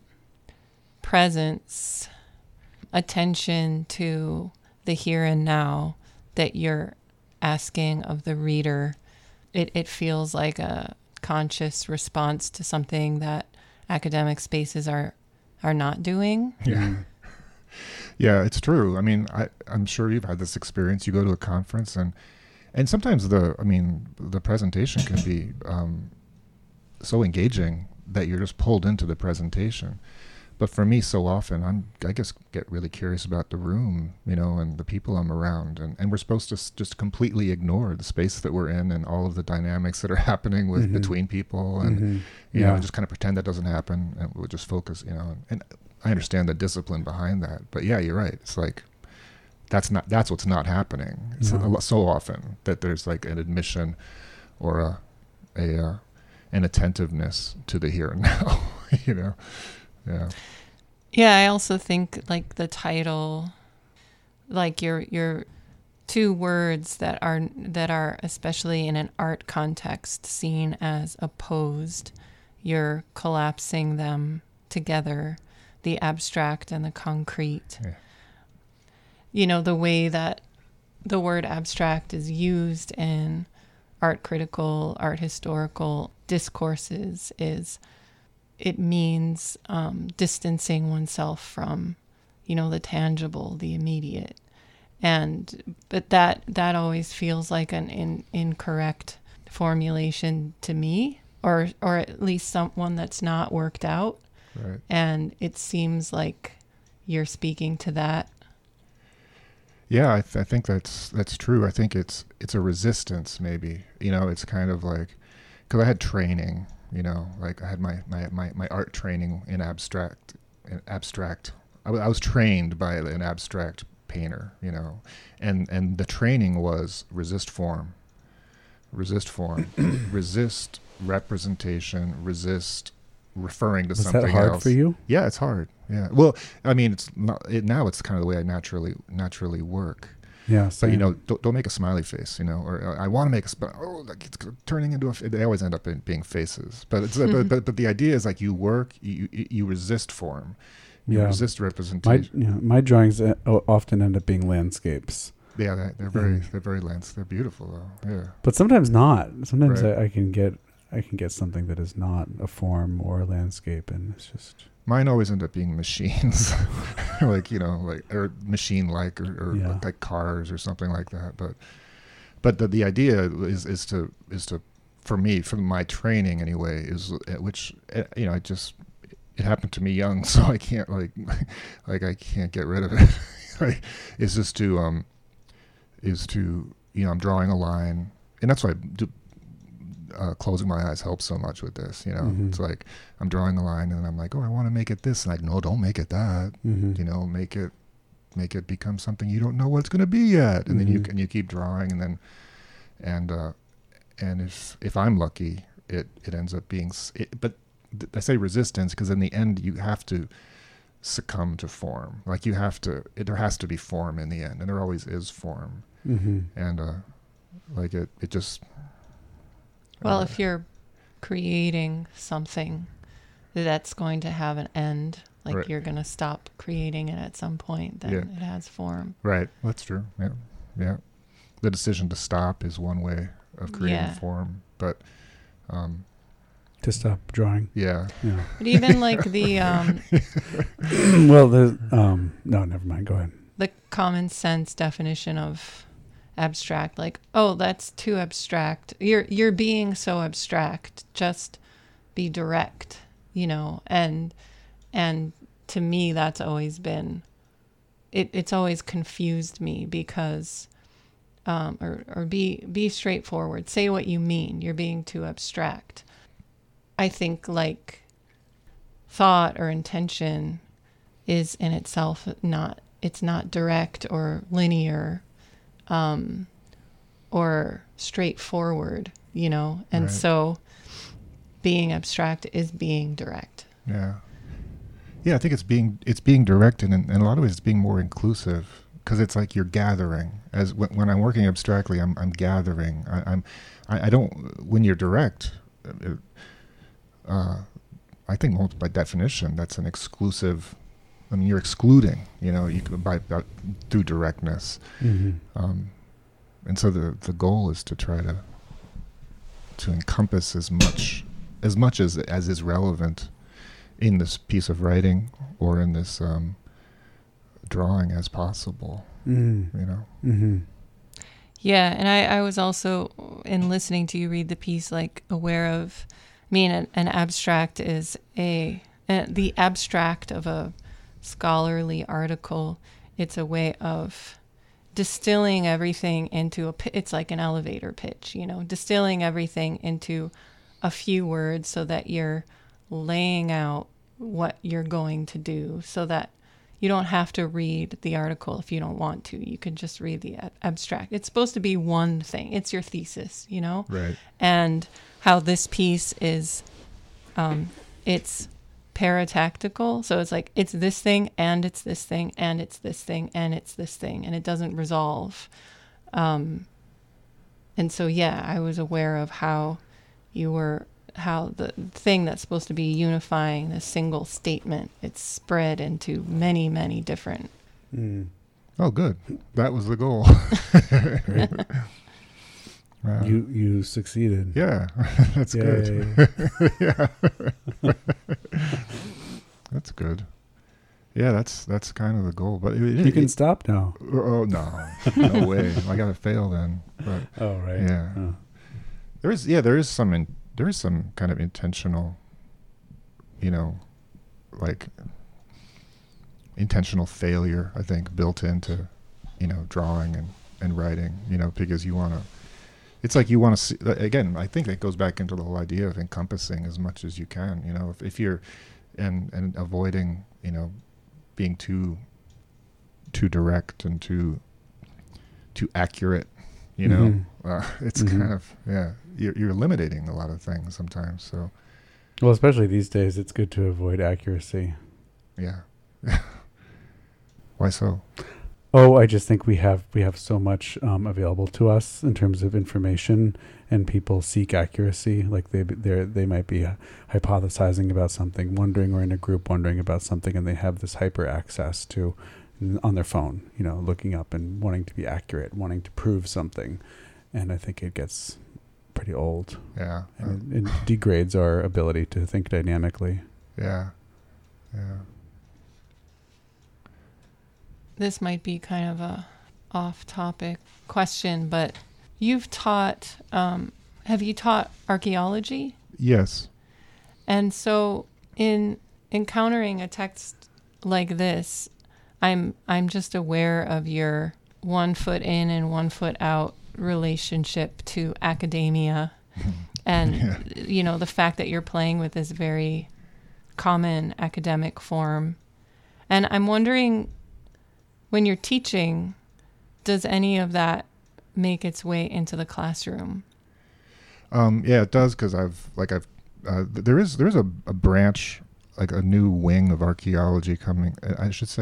presence, attention to the here and now that you're asking of the reader. It, it feels like a conscious response to something that academic spaces are are not doing. Yeah. Yeah, it's true. I mean, I, I'm sure you've had this experience. You go to a conference and, and sometimes the, I mean, the presentation can be um, so engaging that you're just pulled into the presentation. But for me, so often, I'm, I guess, get really curious about the room, you know, and the people I'm around. And, and we're supposed to s- just completely ignore the space that we're in and all of the dynamics that are happening with Mhm. between people. And, Mhm. you Yeah. know, just kind of pretend that doesn't happen, and we'll just focus, you know. And I understand the discipline behind that, but yeah, you're right. It's like that's not that's what's not happening. It's No. a lo- so often that there's like an admission or a a uh, an attentiveness to the here and now, you know. Yeah. Yeah, I also think like the title, like your your two words that are that are especially in an art context seen as opposed, you're collapsing them together, the abstract and the concrete. Yeah. You know, the way that the word abstract is used in art critical, art historical discourses is it means um, distancing oneself from, you know, the tangible, the immediate. And but that that always feels like an in, incorrect formulation to me, or or at least someone that's not worked out. Right. And it seems like you're speaking to that. Yeah, I, th- I think that's that's true. I think it's it's a resistance, maybe. You know, it's kind of like, because I had training. You know, like I had my, my, my, my art training in abstract. In abstract. I, w- I was trained by an abstract painter. You know, and and the training was resist form, resist form, resist representation, resist referring to Was something that hard else. for you? Yeah, it's hard. Yeah. Well, I mean, it's not it, now. It's kind of the way I naturally naturally work. Yeah. But, you know, don't, don't make a smiley face, you know, or uh, I want to make a, sp- oh, like it's turning into a, f- they always end up in being faces. But it's, uh, but, but, but the idea is like you work, you, you, you resist form, you Yeah. resist My representation. yeah, my drawings uh, o- often end up being landscapes, Yeah, they're, they're very, Mm. they're very lens, they're beautiful though. Yeah. but sometimes not. Sometimes Right. I, I can get I can get something that is not a form or a landscape, and it's just Mine always end up being machines, like, you know, like, or machine-like, or, or Yeah. like cars or something like that. But, but the, the idea is, is to, is to, for me, from my training anyway, is, uh, which, uh, you know, I just, it happened to me young, so I can't like, like I can't get rid of it. Like, is just to, um, is to, you know, I'm drawing a line, and that's why I do, uh, closing my eyes helps so much with this, you know. Mhm. It's like I'm drawing a line and I'm like, oh, I want to make it this, and like, no, don't make it that. mm-hmm. You know, make it make it become something you don't know what it's going to be yet, and then you Mhm. can you keep drawing, and then and uh, and if if I'm lucky, it it ends up being. s- It, but th- I say resistance because in the end you have to succumb to form. Like you have to, it, there has to be form in the end, and there always is form, Mm-hmm. and uh, like it it just. Well, uh, if you're creating something that's going to have an end, like Right. you're going to stop creating it at some point, then Yeah. it has form. Right. That's true. Yeah. Yeah. The decision to stop is one way of creating Yeah. form, but um, To stop drawing. yeah. Yeah. But even like the um, Well, the um, no, never mind. Go ahead. the common sense definition of abstract, like, oh, that's too abstract. You're you're being so abstract. Just be direct, you know. And and to me, that's always been it. It's always confused me because, um, or or be be straightforward. Say what you mean. You're being too abstract. I think like thought or intention is in itself not. It's not direct or linear, um, or straightforward, you know? And Right. so being abstract is being direct. Yeah. Yeah, I think it's being it's being directed, and in a lot of ways it's being more inclusive, because it's like you're gathering. As when, when I'm working abstractly, I'm I'm gathering. I, I'm I, I don't when you're direct. Uh, uh, I think most by definition that's an exclusive. I mean, you're excluding. You know, you could by, by through directness, Mm-hmm. um, and so the the goal is to try to to encompass as much as much as as is relevant in this piece of writing or in this um, drawing as possible. Mm-hmm. You know. Mm-hmm. Yeah, and I, I was also, in listening to you read the piece, like aware of, I mean, an, an abstract is a, uh, the abstract of a scholarly article. It's a way of distilling everything into a, pi- it's like an elevator pitch, you know, distilling everything into a few words so that you're laying out what you're going to do, so that you don't have to read the article if you don't want to. You can just read the ab- abstract. It's supposed to be one thing. It's your thesis, you know? Right. And how this piece is, um, it's paratactical. So it's like, it's this thing, and it's this thing, and it's this thing, and it's this thing, and it doesn't resolve. Um, and so, yeah, I was aware of how you were, how the thing that's supposed to be unifying the single statement, it's spread into many, many different. Mm. Oh, good. That was the goal. Great. Wow. You you succeeded. Yeah, that's Yay. good. Yeah, that's good. Yeah, that's that's kind of the goal. But it, it, You can it- stop now. oh no, no way! I gotta fail then. But Oh right. Yeah. Oh. there is, yeah, there is some in, there is some kind of intentional, you know, like intentional failure, I think, built into, you know, drawing and, and writing, you know, because you want to, it's like you want to see, again, I think that goes back into the whole idea of encompassing as much as you can, you know, if, if you're, and, and avoiding, you know, being too, too direct and too, too accurate, you know, Mhm. uh, it's Mhm. kind of, yeah, you're, you're eliminating a lot of things sometimes. So, Well, especially these days, it's good to avoid accuracy. yeah. Why so? Oh, I just think we have we have so much um, available to us in terms of information, and people seek accuracy. Like they they they might be hypothesizing about something, wondering, or in a group wondering about something, and they have this hyper access to on their phone, you know, looking up and wanting to be accurate, wanting to prove something, and I think it gets pretty old, Yeah. uh, and it, it degrades our ability to think dynamically. yeah. Yeah. This might be kind of a off-topic question, but you've taught, um, have you taught archaeology? Yes. And so in encountering a text like this, I'm I'm just aware of your one foot in and one foot out relationship to academia. And, Yeah. you know, the fact that you're playing with this very common academic form. And I'm wondering, when you're teaching, does any of that make its way into the classroom? Um, yeah, it does, because I've like I've uh, th- there is there is a, a branch, like a new wing of archaeology coming. I I should say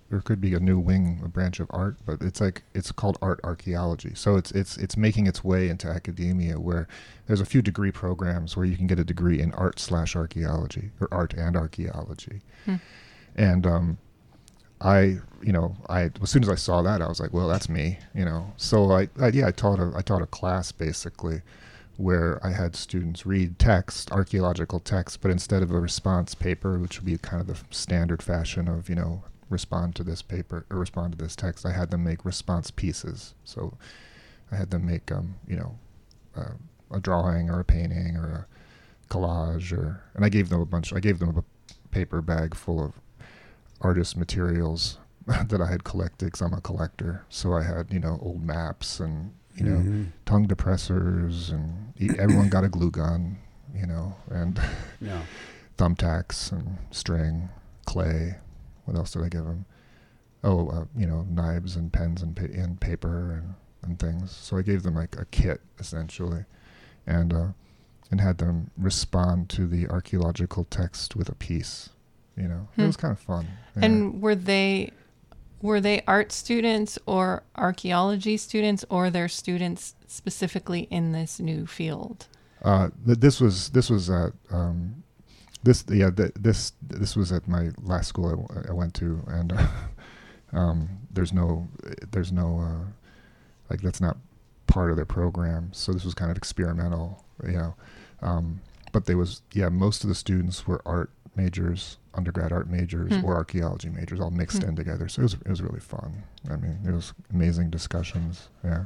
or it could be a new wing, a branch of art, but it's like it's called art archaeology. So it's it's it's making its way into academia, where there's a few degree programs where you can get a degree in art slash archaeology or art and archaeology. Hmm. And um, I, you know, I as soon as I saw that, I was like, well, that's me, you know. So I, I yeah, I taught a I taught a class basically, where I had students read text, archaeological text, but instead of a response paper, which would be kind of the standard fashion of, you know, respond to this paper or respond to this text, I had them make response pieces. So I had them make, um, you know, uh, a drawing or a painting or a collage, or, and I gave them a bunch, I gave them a paper bag full of artist materials that I had collected, because I'm a collector. So I had, you know, old maps and, you know, mm-hmm. tongue depressors, and e- everyone got a glue gun, you know, and Yeah. thumbtacks and string, clay. What else did I give them? Oh, uh, you know, knives and pens and, pa- and paper and, and things. So I gave them like a kit essentially, and uh, and had them respond to the archaeological text with a piece. You know, Hmm. it was kind of fun. Yeah. And were they were they art students or archaeology students, or they're students specifically in this new field? Uh, th- this was this was at um, this yeah th- this this was at my last school I, w- I went to, and uh, um, there's no there's no uh, like that's not part of their program, so this was kind of experimental, you know. Um, but they was yeah most of the students were art majors, undergrad art majors, Hmm. or archaeology majors, all mixed Hmm. in together. So it was it was really fun. I mean, it was amazing discussions. Yeah.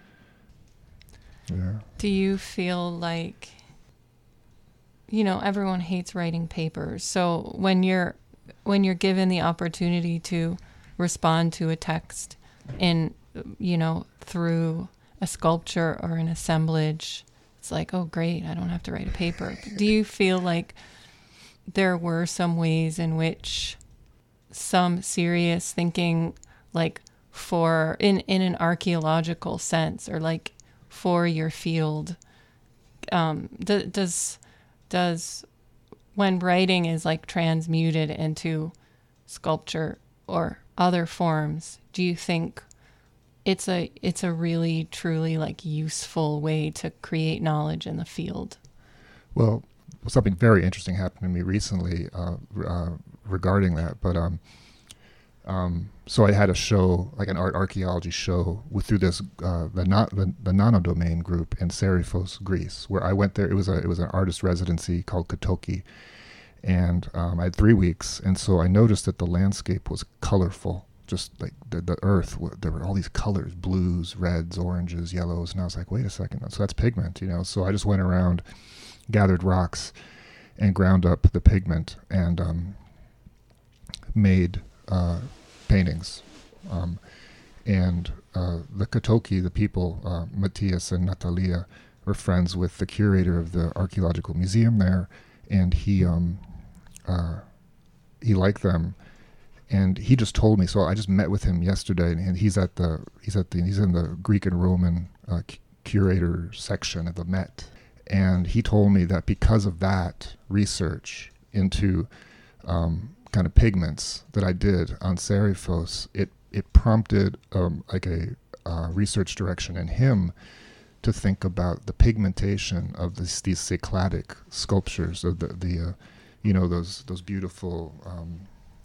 Yeah. Do you feel like, you know, everyone hates writing papers. So when you're when you're given the opportunity to respond to a text in, you know, through a sculpture or an assemblage, it's like, oh, great, I don't have to write a paper. But do you feel like there were some ways in which some serious thinking, like for in, in an archaeological sense, or like for your field, um, d- does does when writing is like transmuted into sculpture or other forms, do you think it's a it's a really truly like useful way to create knowledge in the field? Well, something very interesting happened to me recently uh, uh, regarding that. But um, um, so I had a show, like an art archaeology show, with, through this uh, the, not, the the Nanodomain group in Serifos, Greece, where I went there. It was a it was an artist residency called Kotoki, and um, I had three weeks, and so I noticed that the landscape was colorful. Just like the, the earth, there were all these colors, blues, reds, oranges, yellows, and I was like, wait a second, so that's pigment, you know? So I just went around, gathered rocks, and ground up the pigment, and um, made uh, paintings. Um, and uh, the Kotoki, the people, uh, Matthias and Natalia, were friends with the curator of the archaeological museum there, and he um, uh, he liked them. And he just told me. So I just met with him yesterday, and he's at the he's at the he's in the Greek and Roman uh, c- curator section at the Met. And he told me that because of that research into um, kind of pigments that I did on Serifos, it it prompted um, like a uh, research direction in him to think about the pigmentation of this, these Cycladic sculptures, of the the uh, you know those those beautiful. Um,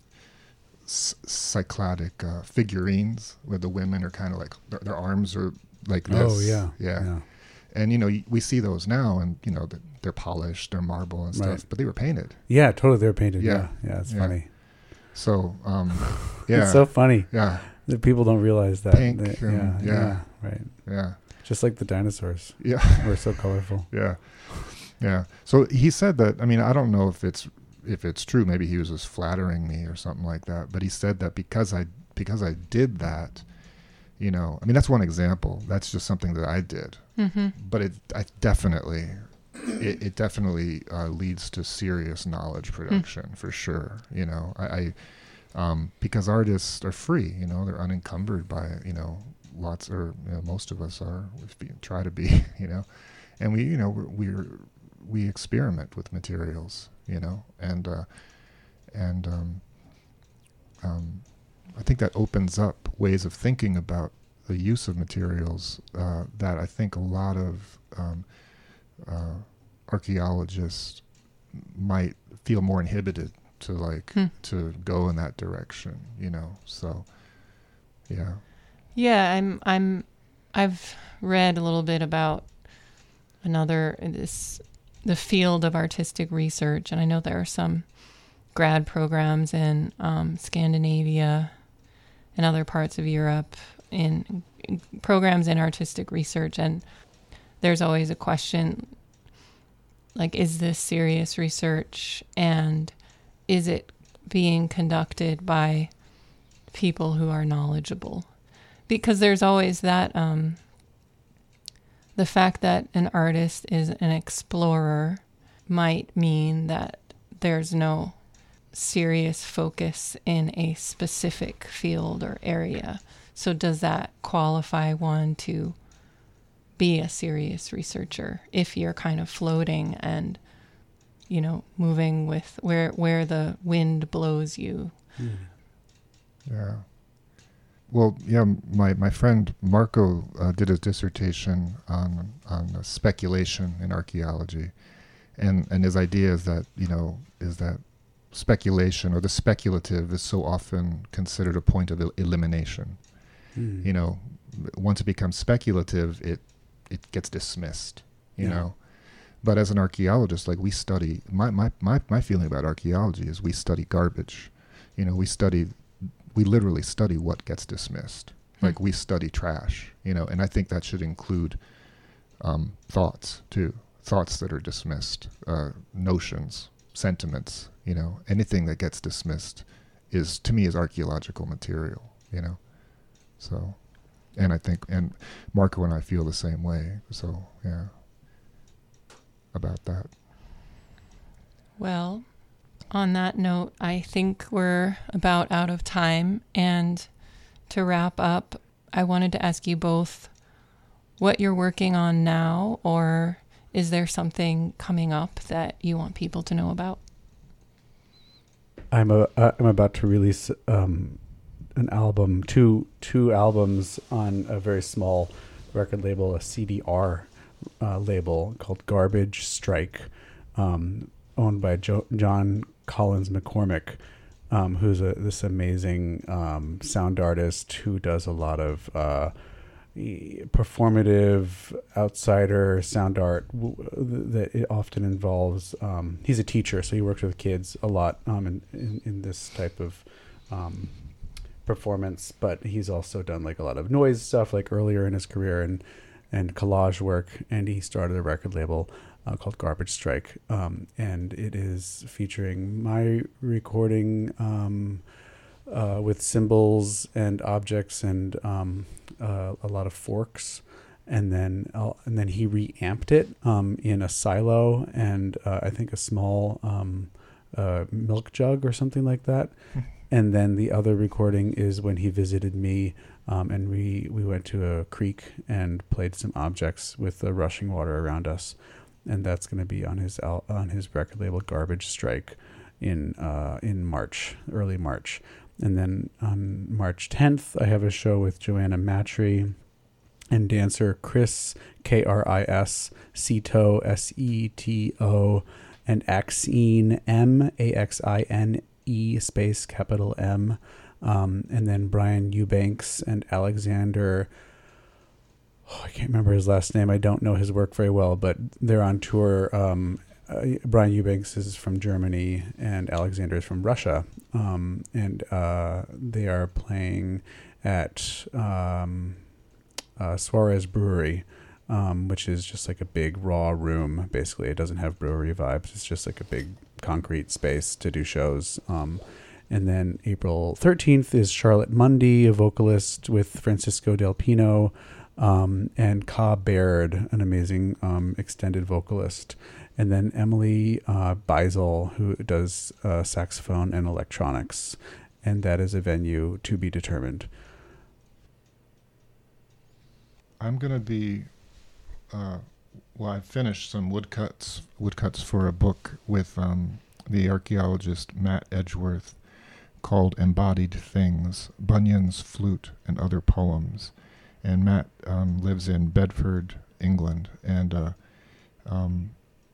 Cycladic uh, figurines where the women are kind of like their, their arms are like this. Oh yeah, yeah, yeah. And you know y- we see those now, and you know they're, they're polished, they're marble and stuff, Right. but they were painted. Yeah, totally. They're painted. Yeah. Yeah, yeah. It's Yeah. funny. So um, yeah, It's so funny yeah, that people don't realize that. Pink They- and- yeah, yeah. yeah, right. yeah, Just like the dinosaurs yeah, were so colorful. yeah, yeah. So he said that. I mean, I don't know if it's if it's true. Maybe he was just flattering me or something like that. But he said that because I because I did that, you know, I mean, that's one example. That's just something that I did. Mm-hmm. But it I definitely it, it definitely uh, leads to serious knowledge production for sure. You know, I, I um, because artists are free. You know, they're unencumbered by you know lots or you know, most of us are. We try to be. You know, and we you know we we we experiment with materials. You know, and uh, and um, um, I think that opens up ways of thinking about the use of materials uh, that I think a lot of um, uh, archaeologists might feel more inhibited to like Hmm. to go in that direction, you know. So, yeah. Yeah, I'm I'm I've read a little bit about another this the field of artistic research, and I know there are some grad programs in um, Scandinavia and other parts of Europe in, in programs in artistic research, and there's always a question like, is this serious research, and is it being conducted by people who are knowledgeable? Because there's always that um, the fact that an artist is an explorer might mean that there's no serious focus in a specific field or area. So does that qualify one to be a serious researcher if you're kind of floating and, you know, moving with where where the wind blows you? Mm. Yeah. Well, yeah, my, my friend Marco uh, did a dissertation on on uh, speculation in archaeology, and and his idea is that, you know, is that speculation or the speculative is so often considered a point of el- elimination. Mm. You know, once it becomes speculative, it it gets dismissed. You Yeah. know, but as an archaeologist, like we study, my, my my my feeling about archaeology is we study garbage. You know, we study. We literally study what gets dismissed. Hmm. Like we study trash, you know, and I think that should include um, thoughts too, thoughts that are dismissed, uh, notions, sentiments, you know, anything that gets dismissed is, to me, is archaeological material, you know. So, and I think, and Marco and I feel the same way. So, yeah, about that. Well, on that note, I think we're about out of time. And to wrap up, I wanted to ask you both what you're working on now, or is there something coming up that you want people to know about? I'm a, uh, I'm about to release um, an album, two two albums on a very small record label, a C D R uh, label called Garbage Strike, um, owned by jo- John Collins McCormick, um, who's a this amazing um, sound artist who does a lot of uh, e- performative outsider sound art w- that it often involves. Um, he's a teacher, so he works with kids a lot um, in, in in this type of um, performance. But he's also done like a lot of noise stuff, like earlier in his career, and and collage work. And he started a record label Uh, called Garbage Strike, um, and it is featuring my recording um, uh, with cymbals and objects and um, uh, a lot of forks, and then uh, and then he reamped it um, in a silo and uh, I think a small um, uh, milk jug or something like that. And then the other recording is when he visited me, um, and we we went to a creek and played some objects with the rushing water around us. And that's going to be on his al- on his record label Garbage Strike in uh, in March, early March. And then on March tenth, I have a show with Joanna Matry and dancer Chris, K R I S, Seto, S E T O, and Axine, M, A X I N E, space capital M. Um, and then Brian Eubanks and Alexander... Oh, I can't remember his last name. I don't know his work very well, but they're on tour. Um, uh, Brian Eubanks is from Germany and Alexander is from Russia. Um, and uh, they are playing at um, uh, Suarez Brewery, um, which is just like a big raw room. Basically, it doesn't have brewery vibes. It's just like a big concrete space to do shows. Um, and then April thirteenth is Charlotte Mundy, a vocalist with Francisco Del Pino. Um, and Ka Baird, an amazing um, extended vocalist. And then Emily uh, Beisel, who does uh, saxophone and electronics. And that is a venue to be determined. I'm going to be, uh, well, I've finished some woodcuts, woodcuts for a book with um, the archaeologist Matt Edgeworth called Embodied Things, Bunyan's Flute and Other Poems. And Matt um, lives in Bedford, England. And uh, um,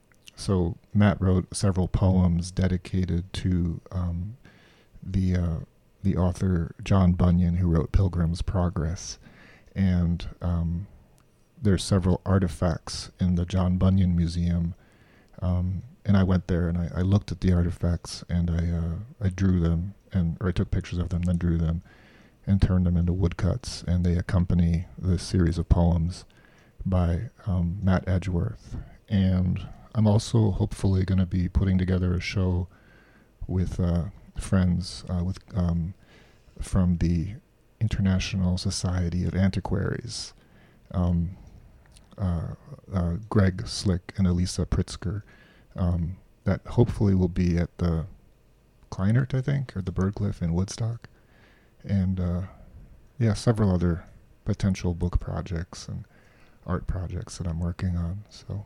so Matt wrote several poems dedicated to um, the uh, the author John Bunyan, who wrote Pilgrim's Progress. And um, there's several artifacts in the John Bunyan Museum. Um, and I went there and I, I looked at the artifacts and I uh, I drew them, and or I took pictures of them, then drew them and turned them into woodcuts. And they accompany this series of poems by um, Matt Edgeworth. And I'm also hopefully going to be putting together a show with uh, friends uh, with um, from the International Society of Antiquaries, um, uh, uh, Greg Slick and Elisa Pritzker, um, that hopefully will be at the Kleinert, I think, or the Birdcliff in Woodstock, and uh, yeah, several other potential book projects and art projects that I'm working on. So,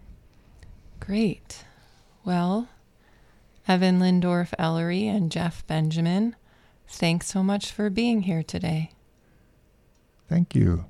great. Well, Evan Lindorf Ellery and Jeff Benjamin, thanks so much for being here today. Thank you.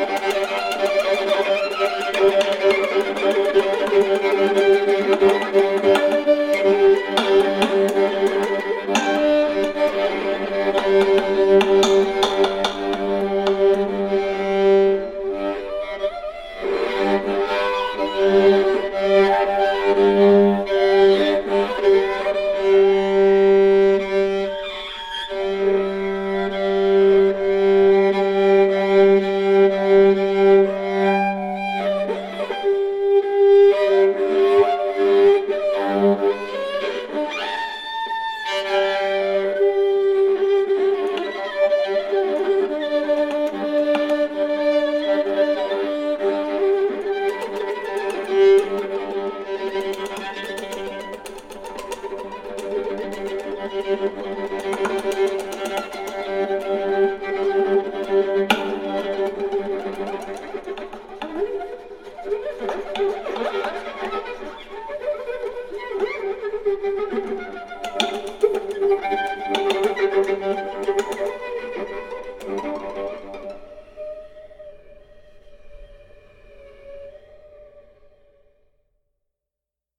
Thank you.